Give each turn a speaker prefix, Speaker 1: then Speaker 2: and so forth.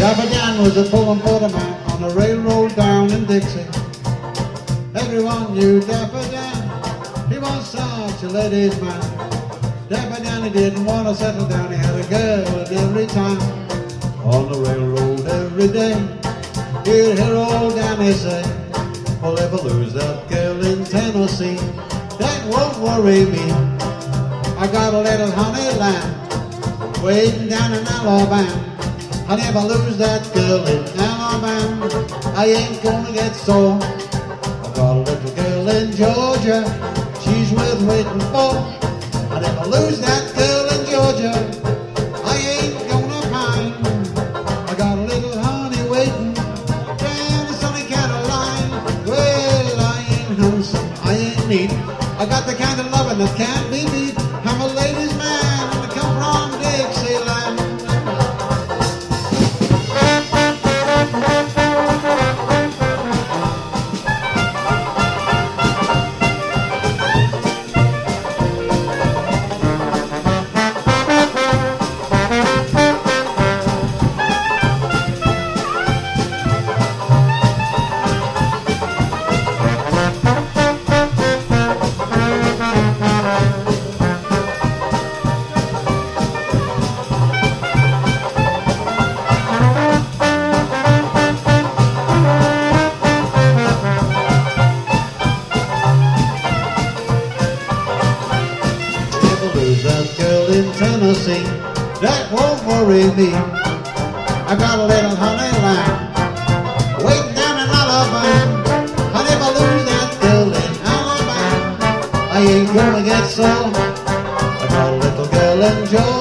Speaker 1: Dapper Dan was a pulling for the man on the railroad down in Dixie. Everyone knew Dapper Dan, he was such a ladies' man. Dapper Dan, he didn't want to settle down, he had a girl at every time. On the railroad every day, he'd hear old Danny say, "I'll never lose that girl in Tennessee, that won't worry me. I got a little honey lamb waiting down in Alabama. I never lose that girl in Alabama. I ain't gonna get sore. I got a little girl in Georgia, she's worth waiting for. I never lose that girl in Georgia, I ain't gonna pine. I got a little honey waiting down in sunny Caroline. Well, I ain't handsome, I ain't neat, I got the kind of loving that can't be beat. I'm a ladies' man, and I come from Dixieland." That girl in Tennessee, that won't worry me. I got a little honey lamb waiting down in Alabama. I never lose that girl in Alabama. I ain't gonna get sore. I got a little girl in Georgia.